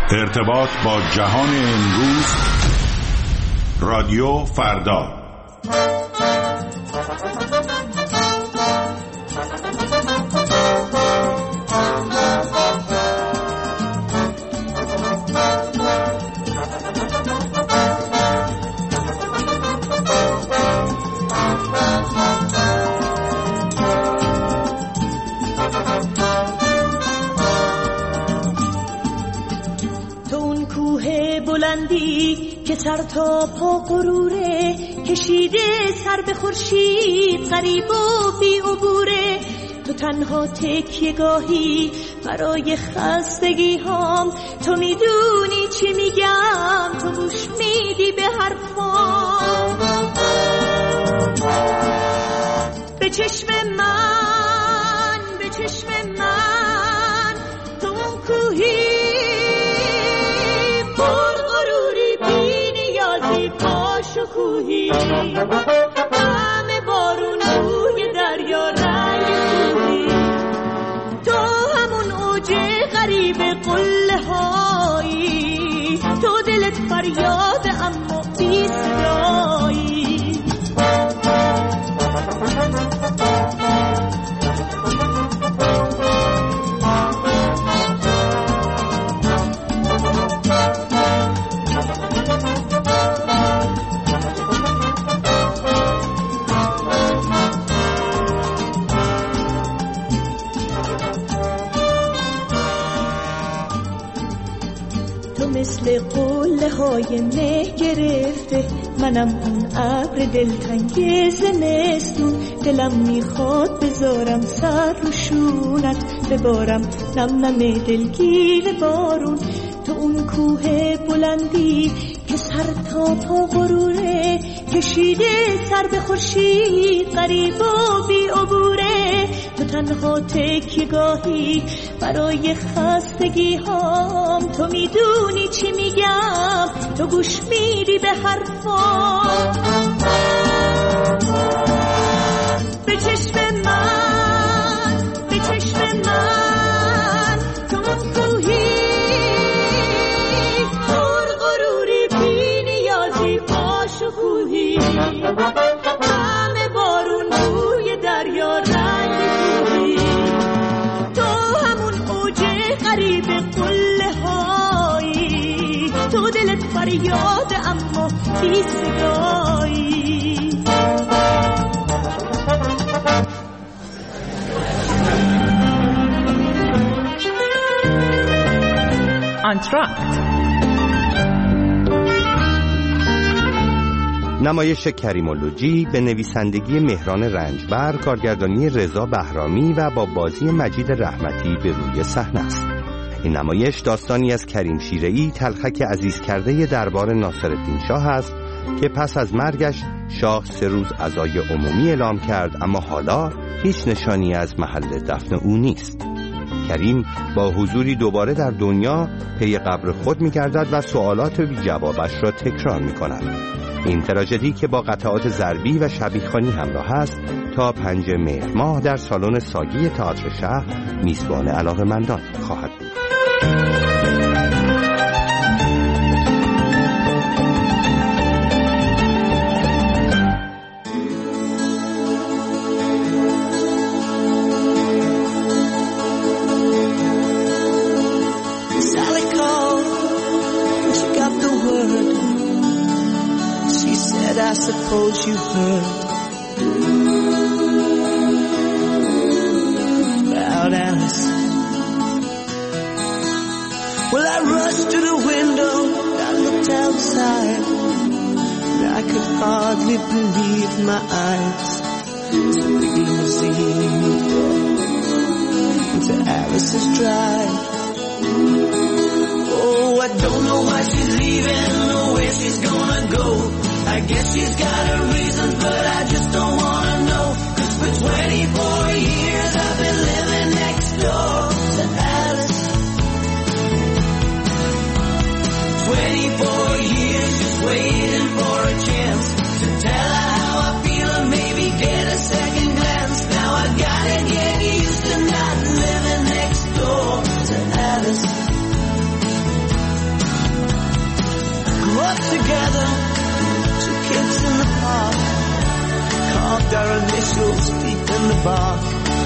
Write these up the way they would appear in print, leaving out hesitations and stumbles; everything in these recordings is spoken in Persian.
ارتباط با جهان امروز. رادیو فردا. که سر تا پا غروره، کشیده سر به خورشید، غریب و بی عبوره. تو تنها تکیه‌گاهی برای خستگی هام، تو میدونی چی میگم، تو گوش میدی به حرفام. به چشم من، به چشم من، تو اون کوهی شکوهی، همه بارون روی دریا رنگ کوهی، تو همون اوج غریب قله هایی، تو دلت فریاد اما بی صدایی. مثل قله های مه گرفته، منم اون ابر دلتنگ زمستون، دلم میخواد بذارم سر رو شونت، ببارم نم نم دلگیر بارون. تو اون کوه بلندی که سر تا پا غروره، کشیده سر به خورشید، غریب و بی عبوره. تو تنها تکیه‌گاهی برای خستگی هام، تو میدونی چی میگم، تو گوش میدی به حرفام. به چشم من، به چشم من، تو اون کوهی پر غروری، بی نیازی، با شکوهی، همه بارون روی دریا رنگ کوهی، تو همون اوج غریب قله هایی، تو دلت فریاد اما بی صدایی. انتراکت، نمایش کریم‌اللوجی به نویسندگی مهران رنجبر، کارگردانی رضا بهرامی و با بازی مجید رحمتی به روی صحنه است. این نمایش داستانی از کریم شیره‌ای، تلخک عزیز کرده دربار ناصرالدین شاه است که پس از مرگش شاه 3 روز عزای عمومی اعلام کرد، اما حالا هیچ نشانی از محل دفن او نیست. کریم با حضوری دوباره در دنیا پی قبر خود می‌گردد و سوالات بی جوابش را تکرار می‌کند. این تراژدی که با قطعات ضربی و شبیه‌خوانی همراه است، تا 5 مهر ماه در سالن ساگی تئاتر شهر میزبان علاقه‌مندان خواهد بود. I suppose you heard about Alice. Well, I rushed to the window, I looked outside, and I could hardly believe my eyes. It's a big limousine into Alice's drive. Oh, I don't know why she's leaving or where she's gonna go. I guess she's got her reasons, but I just don't wanna know. 'Cause for 24 years I've been living next door to Alice. 24 years just waiting for a chance to tell her how I feel and maybe get a second glance. Now I gotta get used to not living next door to Alice. together, two kids in the park, carved our initials deep in the bark.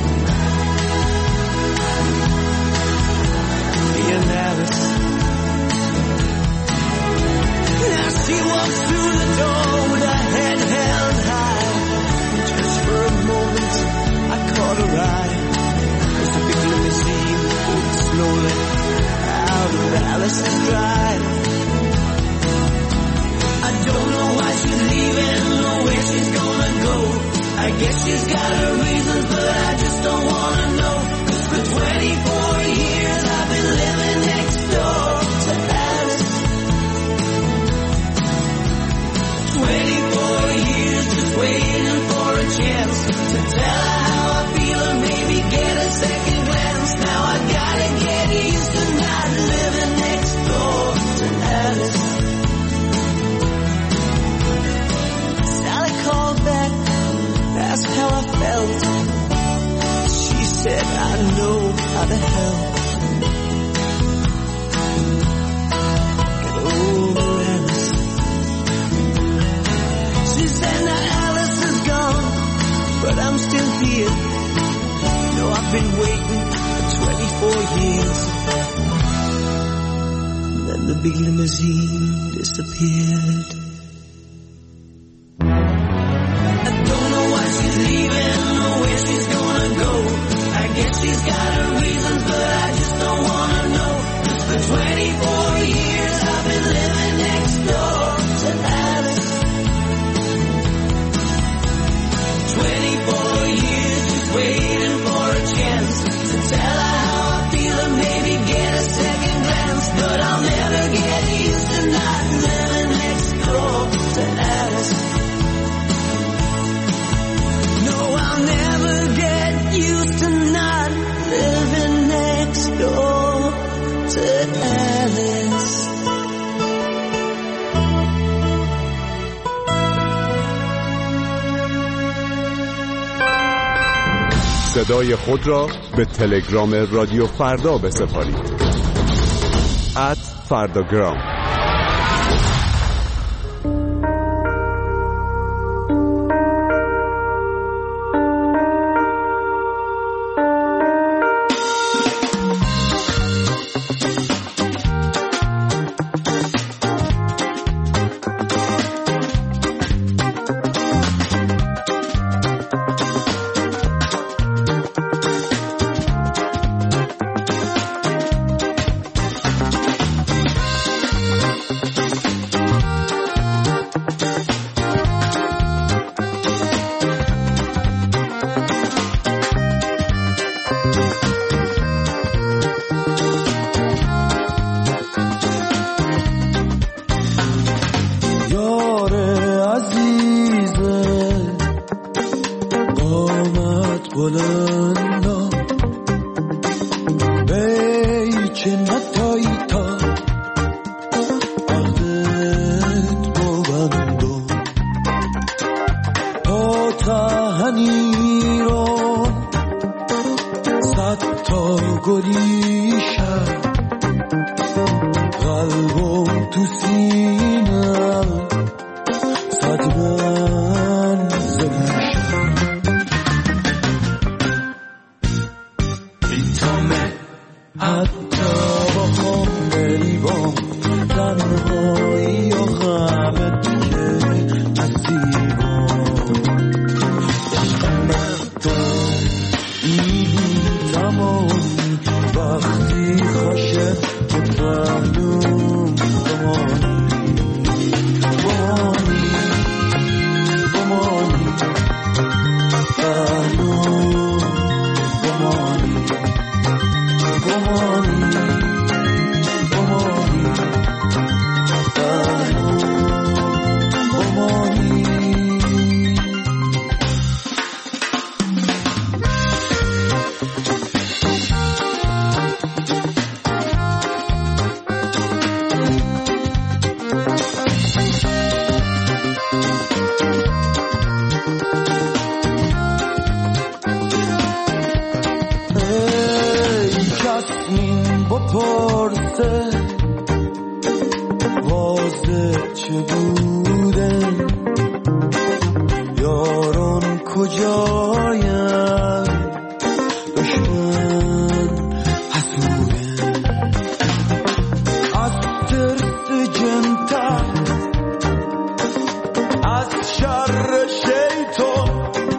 Me and Alice. Now she walks through the door with her head held high. Just for a moment I caught her eye as the big limousine pulled slowly out of Alice's drive. I don't know why she's leaving or where she's gonna go. I guess she's got her reasons, but I just don't wanna know. 'Cause for 24 years I've been living next door to Alice. 24 years just waiting for a chance to tell her how I feel and maybe get a second glance. Now I gotta get used to not living next door to Alice. Sally called back, asked how I felt. She said I know how to help. Get over Alice. She said now Alice is gone, but I'm still here. No, I've been waiting for 24 years. And then the big limousine disappeared. I don't know why she's leaving or where she's gonna go. I guess she's got her reasons, but I just don't wanna know. 'Cause for 24 years I've been living next door to Alice. 24 years just waiting for a chance to tell her how I feel and maybe get a second glance. But I'll never get used to not living next door to Alice. No, I'll never get used to not living next door to Alice. صدای خود را به تلگرام رادیو فردا بسپارید. @فرداگرام. بپرسه تازه چه بودن یاران کجایم دشمن حسودن از ترس جنتر از شر شیطان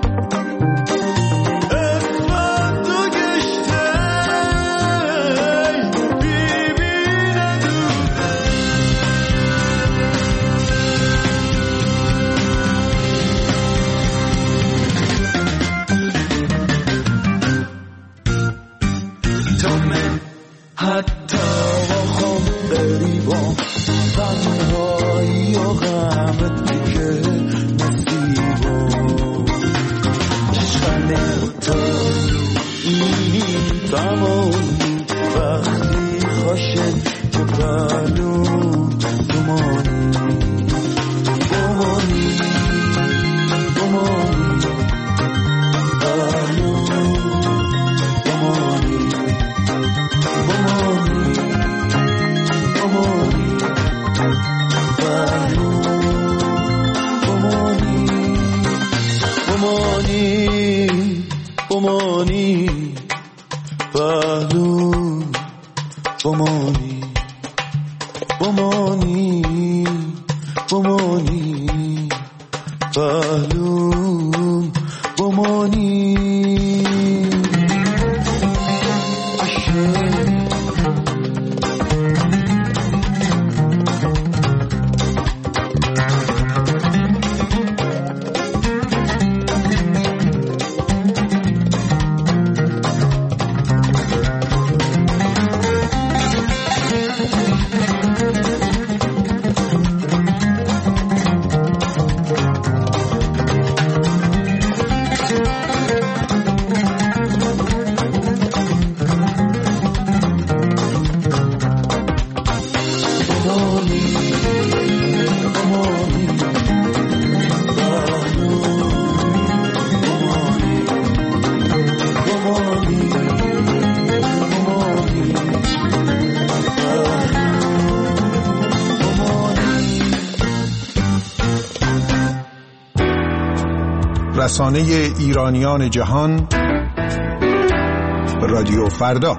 رسانه ایرانیان جهان رادیو فردا.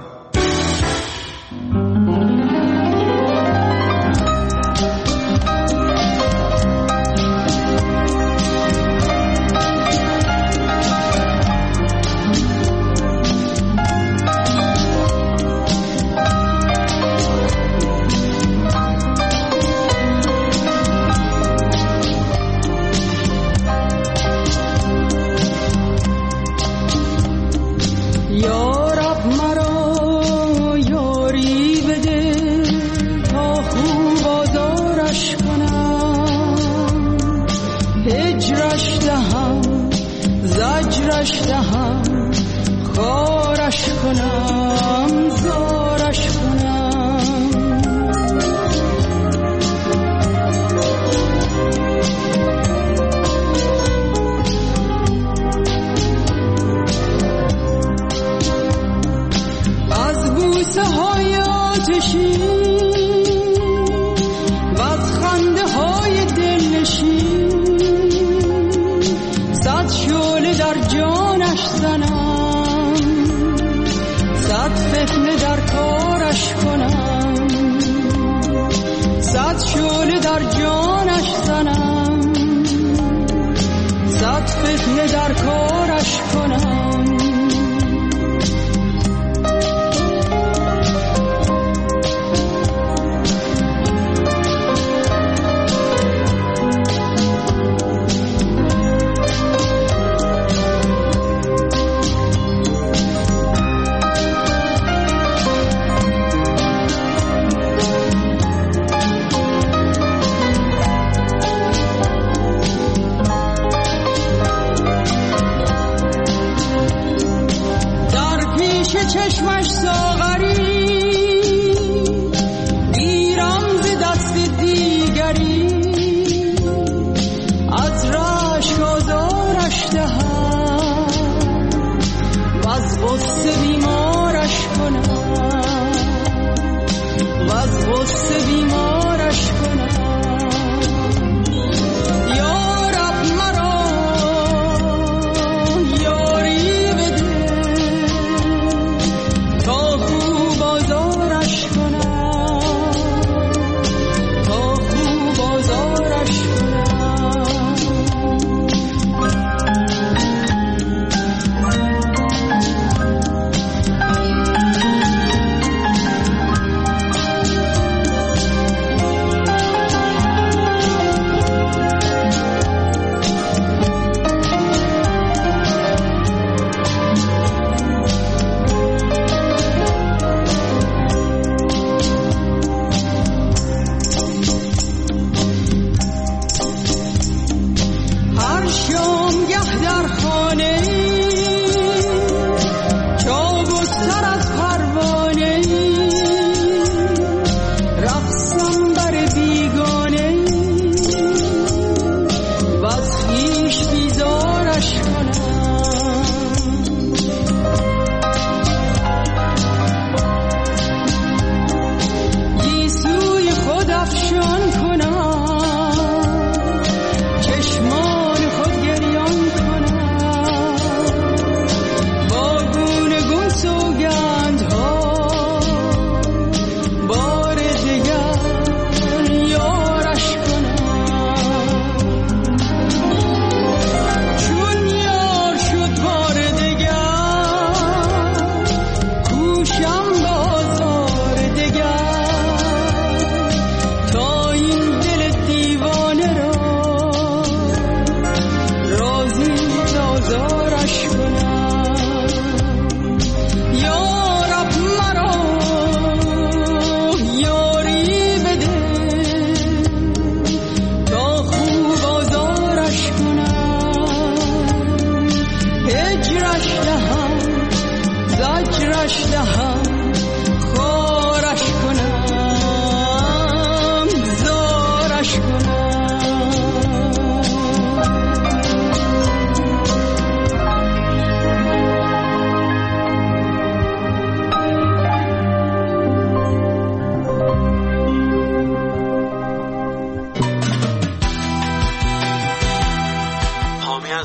غصه بیمارش کنم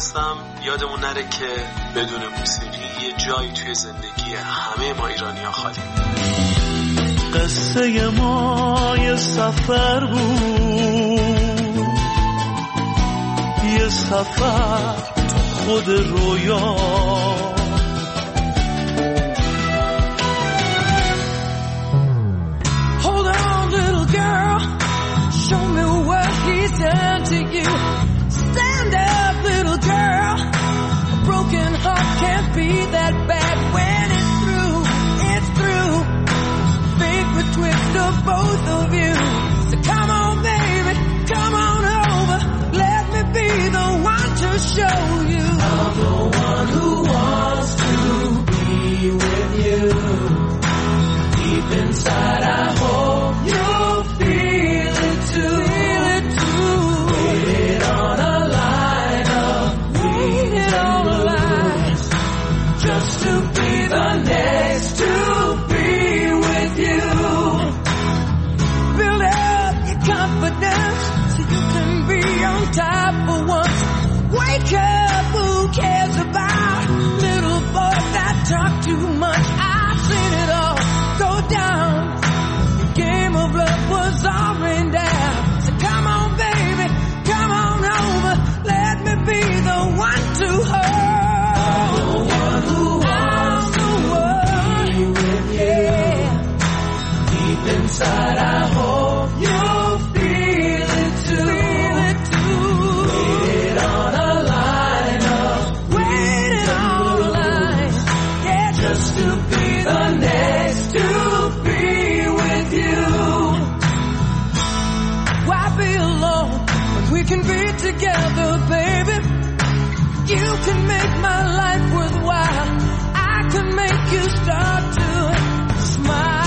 میخواستم یادمون نره که بدون موسیقی یه جایی توی زندگی همه ما ایرانی‌ها خالی. قصه ما یه سفر بود، یه سفر تو خود رویا. Hold on little girl, show me what he's done to you. Stand up little girl, a broken heart can't be that bad. When it's through, it's through. Fate betwixt of both of you. So come on baby, come on over. Let me be the one to show you. I'm the one who wants to be with you. Deep inside I hope you'll feel it too. Feel it too. Waited on a line of waited on a line just to be the next to be with you. Build up your confidence so you can be on top for once. Wake up, who cares about little boys that talk too much? I've seen it all go down. The game of love was all rained down. So come on baby, come on over. Let me be the one to hold. I'm the one who wants to be with you. Deep inside I hope you'll feel it too. Feel it too. Waited on a line of waited on a line. Yeah, just to be the next to be with you. Why be alone when we can be together, baby? You can make my life worthwhile. I can make you start to smile.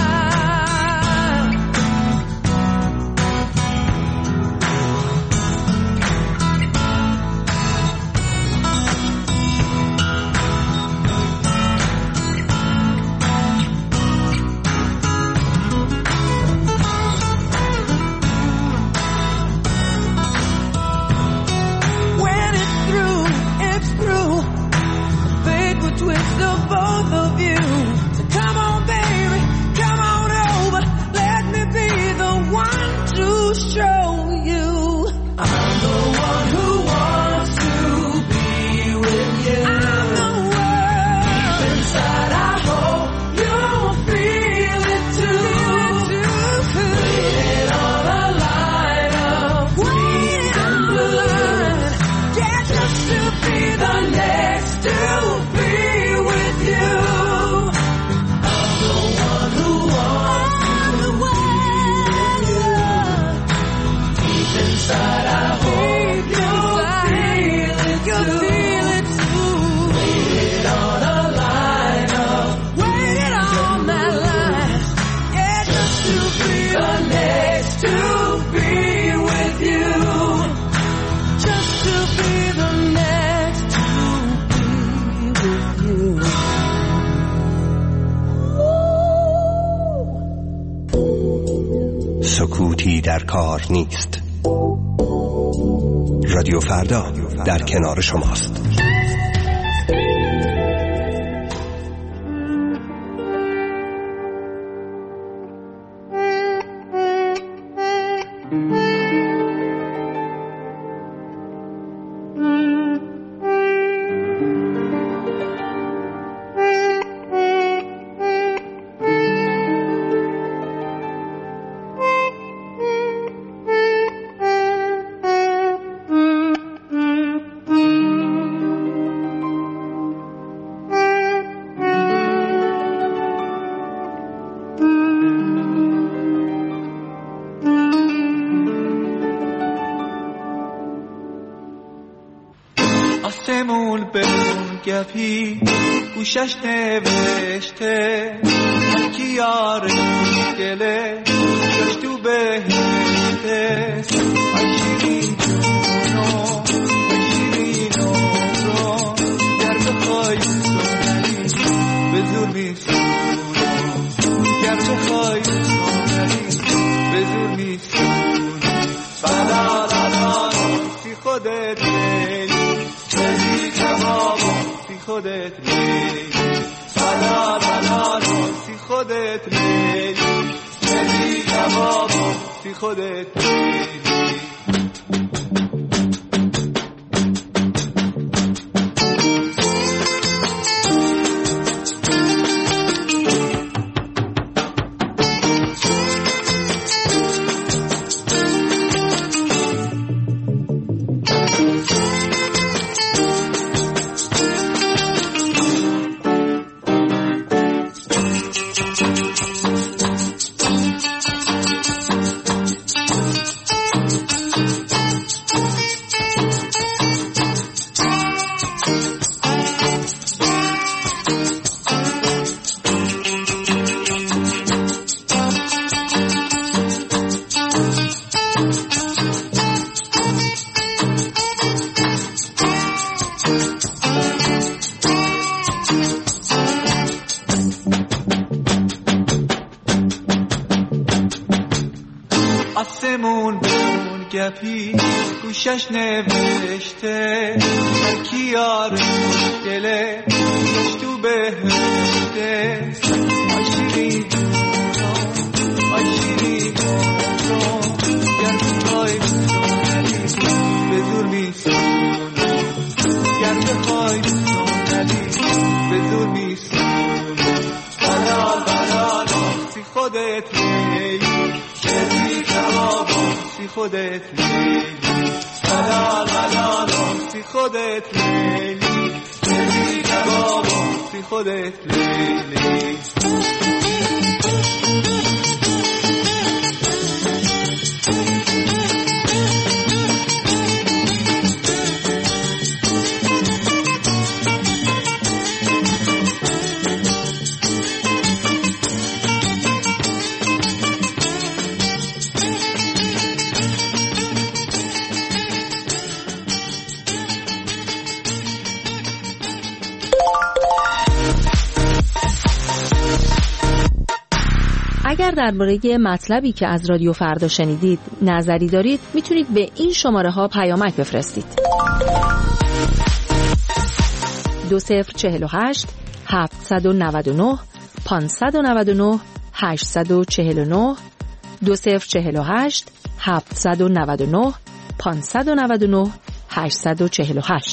When it's through, it's through. Fate will twist of both of you. So come on, baby, come on over. Let me be the one to show you. I'm the one who wants to be with you. I'm the one. Deep inside I hope you'll feel it too. Waited on a line of waiting on a line. Yeah, just to be the next to be with you. I'm the one who wants to be with you. Deep inside I hope you'll feel it too. Waited on a line of waited on that line. Yeah, just to be the next to be with you. Just to be the next to be with you. سکوتی در کار نیست. رادیو فردا در کنار شماست. آسمون به اون گپی گوشش نوشته هرکی یارش دله گوشش تو بهشته شیرین جونو شیرین رو گر بخوای سونری به زور میسونو گر بخوای سونری به زور میسونو بلا لا لا سی خودت دلی کبابم بی خودت لیلی. آسمون بمون گپی گوشش نوشته هرکی یار دله تو بهشته آشیری آشیری گر بخوای به زور میسونی گر بخوای به زور میسونی بلال بلال سی خودت لیلی شدی کبابم سی خودت لیلی بلال بلال سی خودت لیلی شدی کبابم سی خودت لیلی. اگر درباره مطلبی که از رادیو فردا شنیدید نظری دارید میتونید به این شماره ها پیامک بفرستید. 2048 799 599 849 2048 799 599 848.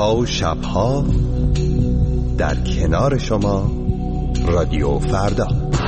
روزها و شبها در کنار شما رادیو فردا.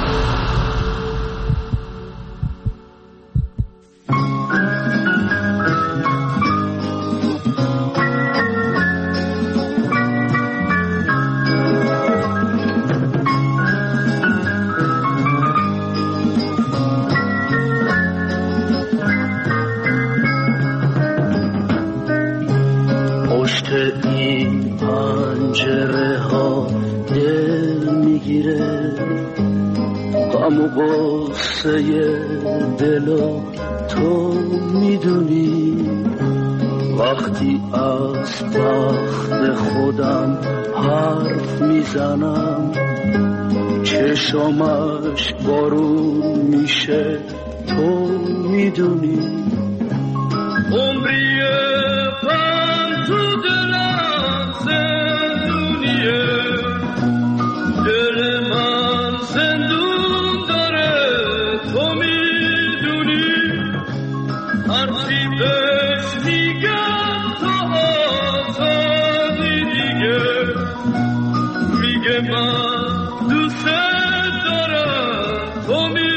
این پنجره ها دل میگیره، غم و غصه دلو تو میدونی. وقتی از بخت خودم حرف میزنم، چشمش بارون میشه تو میدونی. عمریه تو دلم زندونیه، دل من زندون داره تو میدونی. هرچی بهش میگم تو آزادی دیگه، میگه من دوست دارم تو میدونی.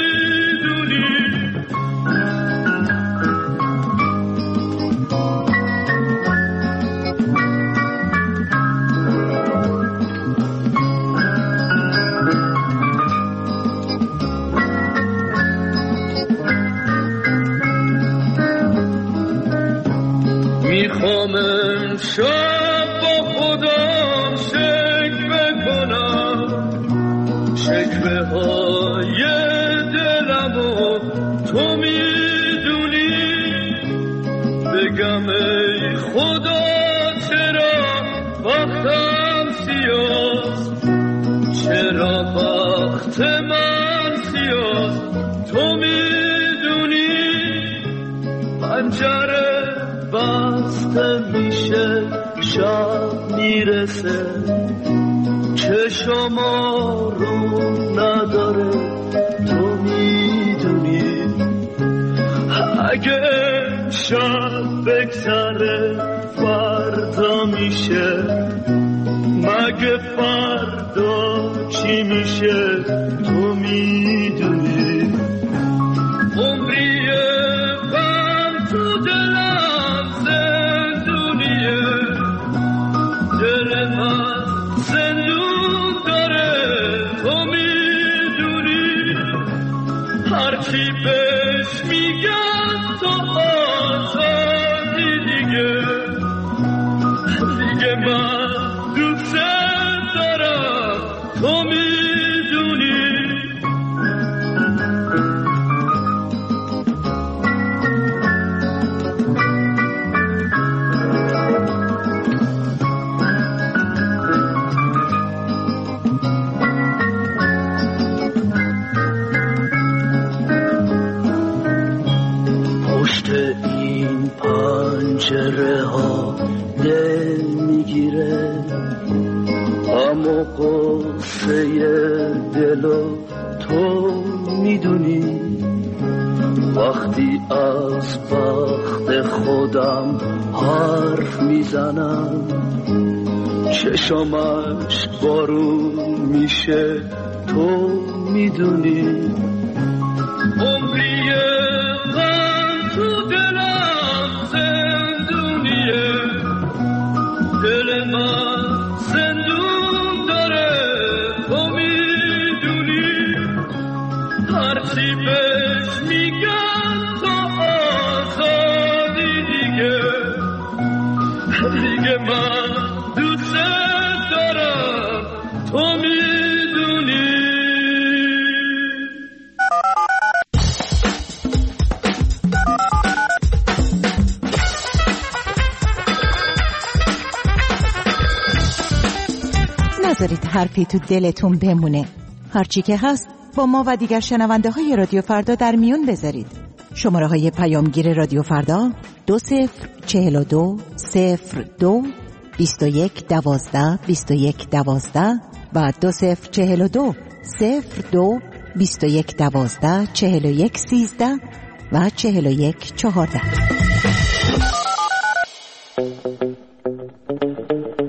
میخوام امشب با خودم شکوه کنم، شکوه های دلمو تو میدونی. بگم ای خدا چرا بختم سیاست، چرا بخت من سیاست تو میدونی. پنجره بسته میشه شب میرسه، چشما رو نداره تو میدونی. اگه شب بگذره فردا میشه، مگه فردا چی میشه تو میدونی. عمریه غم تو دلم زندونیه، دل من زندون داره تو میدونی. هرچی بهش میگم تو آزادی دیگه، دیگه من دوست دارم تو میدونی. این پنجره ها دل میگیره، غم و غصه دلو تو میدونی. وقتی از بخت خودم حرف میزنم، چشمش بارون میشه تو میدونی. عمریه تو دلم زندونیه، دل من زندون داره تو میدونی. هرچی بهش میگم تو آزادی دیگه، دیگه من دوست دارم تو میدونی. نذارید حرفی تو دلتون بمونه. هرچی که هست با ما و دیگر شنونده های رادیو فردا در میون بذارید. شماره های پیامگیر رادیو فردا 2042 02 21 12 21 12 و 2042 02 21 12 41 13 و 41 14.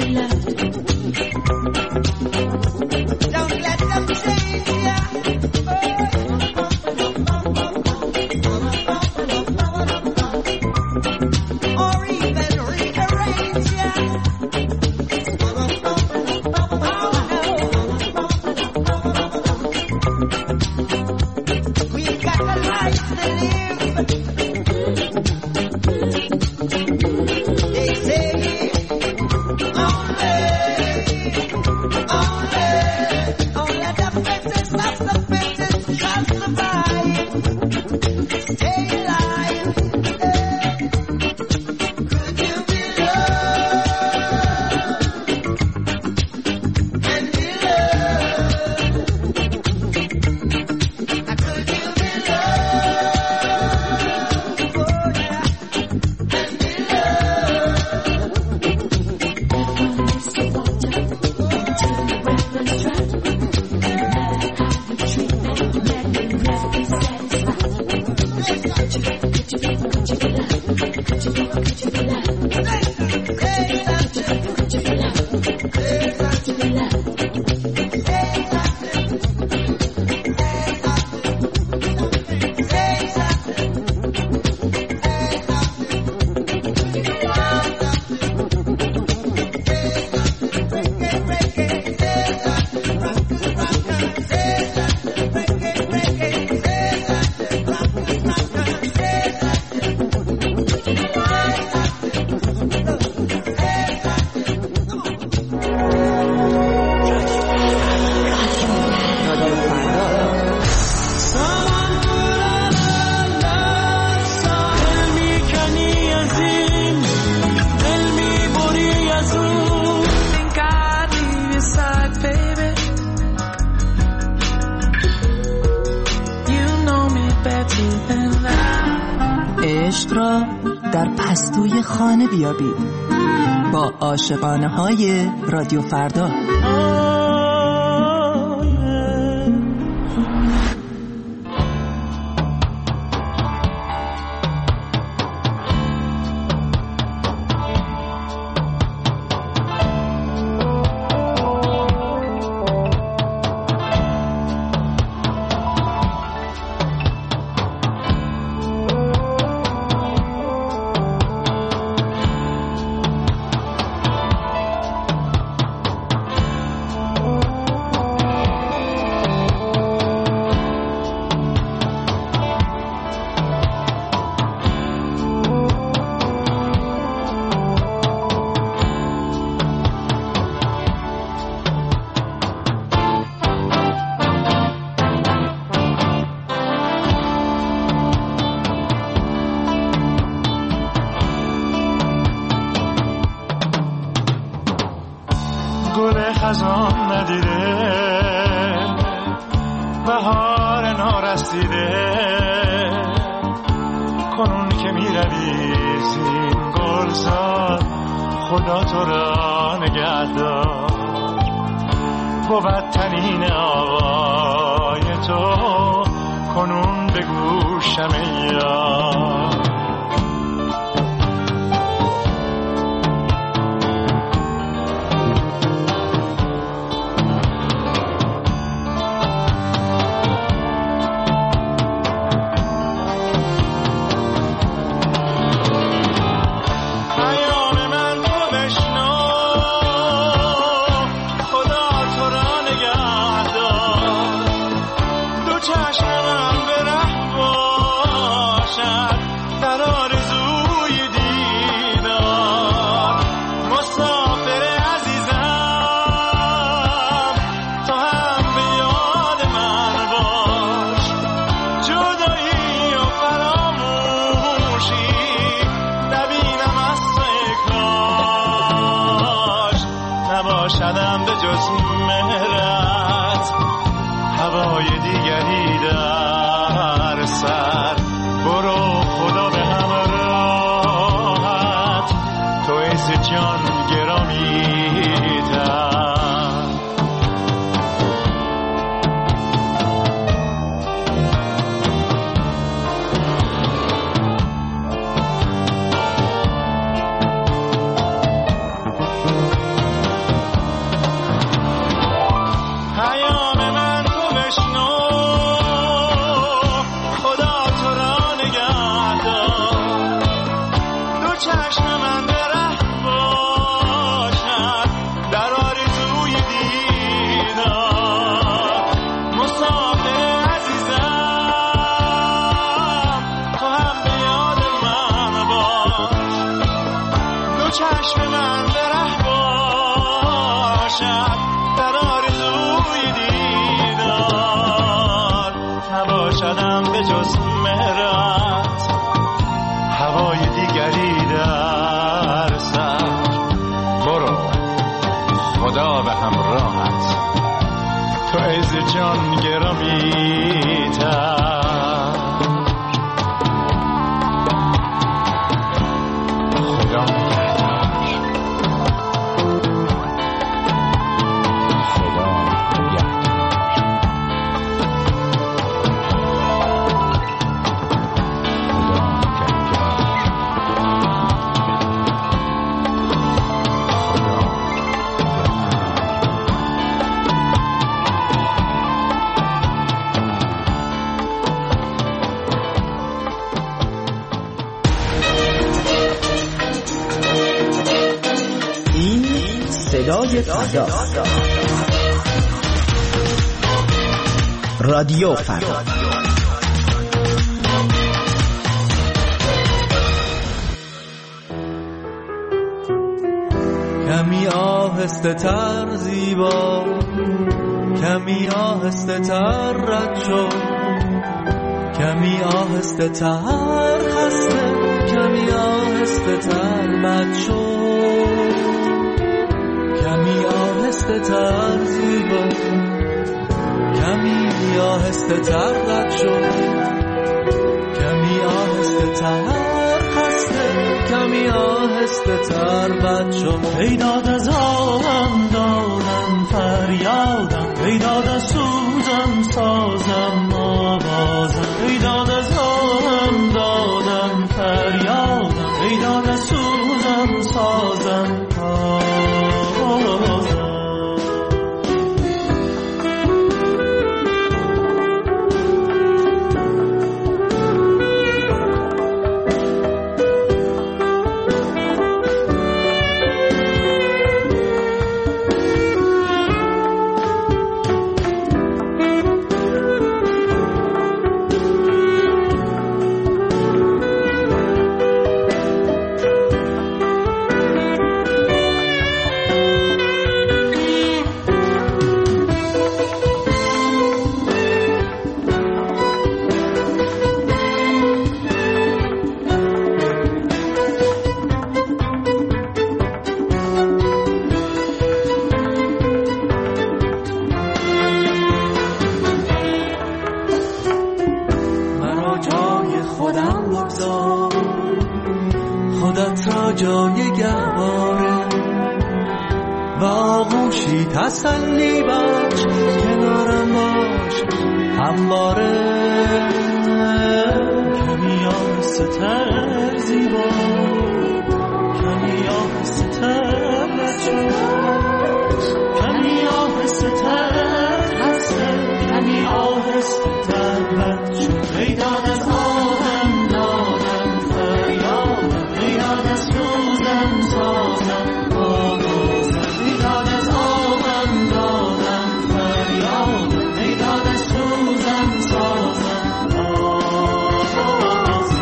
عشق را در پستوی خانه بیابید با عاشقانه های رادیو فردا. گل خزان ندیده بهار نارسیده کنون که می روی زین گلزار خدا تو را نگهدار بود تنین آوای تو کنون به گوشم یار نباشدم به جز مهرت هوای دیگری در سر برو خدا به همراهت تو عز جان گرامی‌تر به همراهت. تو عز جان گرامی تر. صدای فردا، رادیو فردا. کمی آهسته تر زیبا، کمی آهسته تر رد شو، کمی آهسته تر خسته، کمی آهسته تر بد شو، کمی آهسته تر زیبا، کمی آهسته تر رد شو، کمی آهسته تر خسته، کمی آهسته تر بد شو. ای داد از آهم دادم فریادم، ای داد از سوزم سازم آوازم، ای داد از آهم دادم فریادم، ای داد از سوزم سازم جای گهواره و آغوشی تسلی بخش، کنارم باش همواره. کمی آهسته تر زیبا، کمی آهسته تر بچه، کمی آهسته تر خسته، کمی آهسته تر بچه. ای داد از آهم دادم فریادم، ای داد از سوزم سازم آوازم، ای داد از آهم دادم فریادم، ای داد از سوزم سازم آوازم.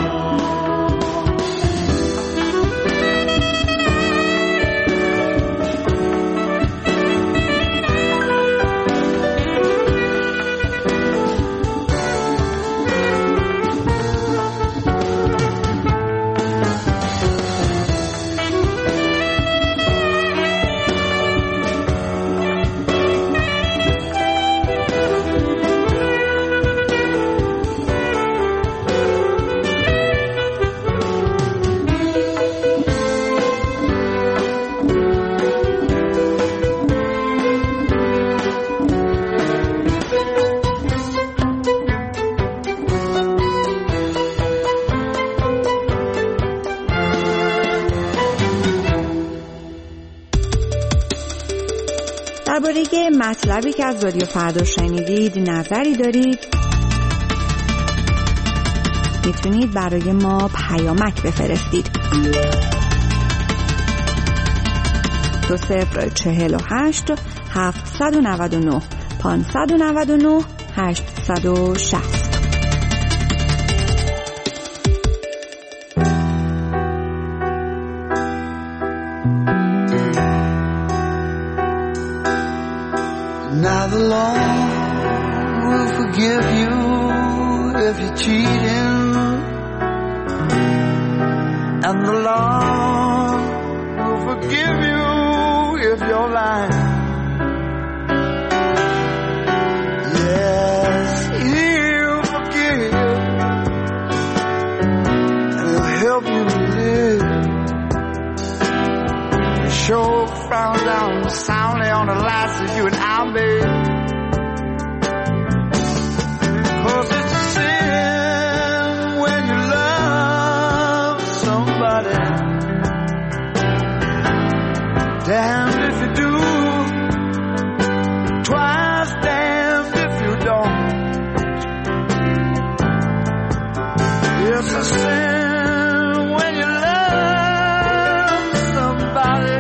درباره مطلبی که از رادیو فردا شنیدید نظری دارید، میتونید برای ما پیامک بفرستید. 2048 799 599 860. Now the law will forgive you if you're cheating, and the law will forgive you if you're lying. soundly on the lights of you and I, babe. 'Cause it's a sin when you love somebody. Damned if you do, twice damned if you don't. It's a sin when you love somebody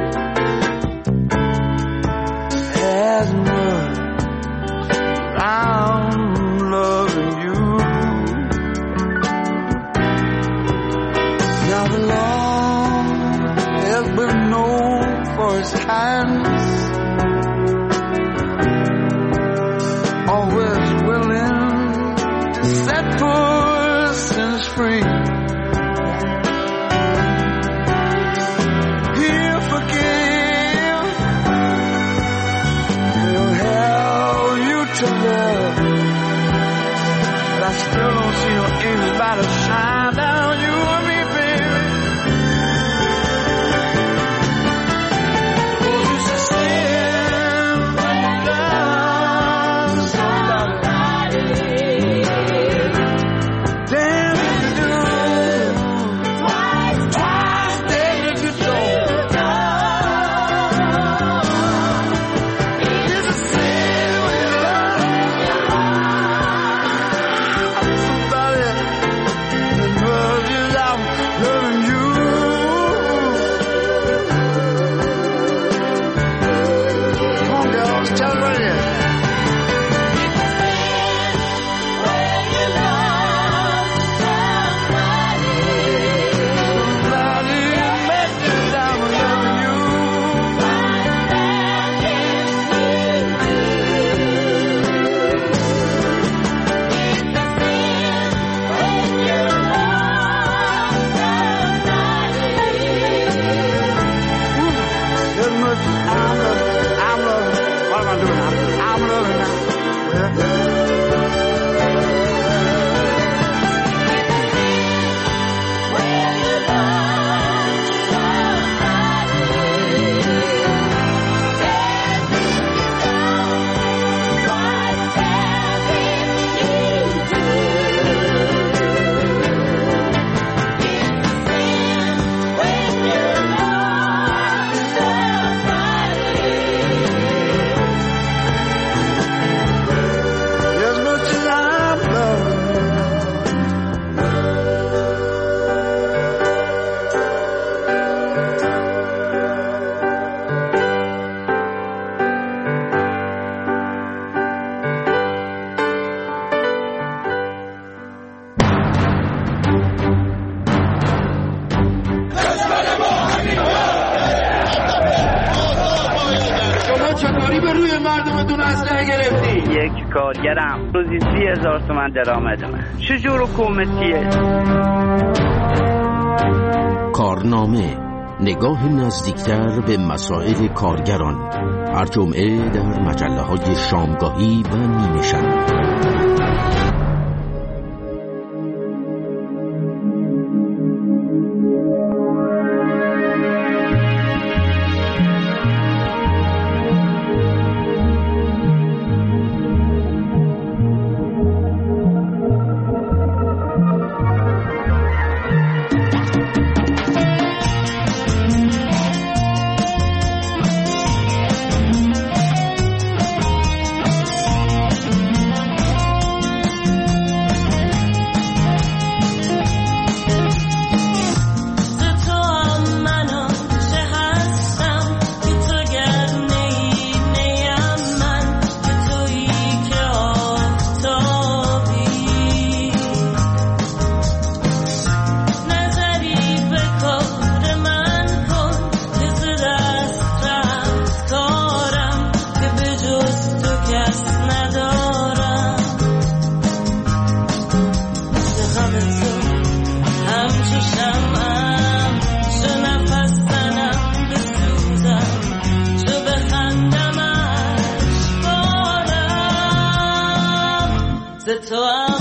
as much as I'm loving you. Now the Lord has been known for his kindness, always willing to set persons free. He'll forgive, he'll help you to love, but I still don't see your angels about to shine down you and me, baby. یک کارگرم روزی 30,000 تومان درآمد من. چجور حکومتیه؟ کارنامه، نگاه نزدیکتر به مسائل کارگران، هر جمعه در مجله‌های شامگاهی و نیمه شب. تو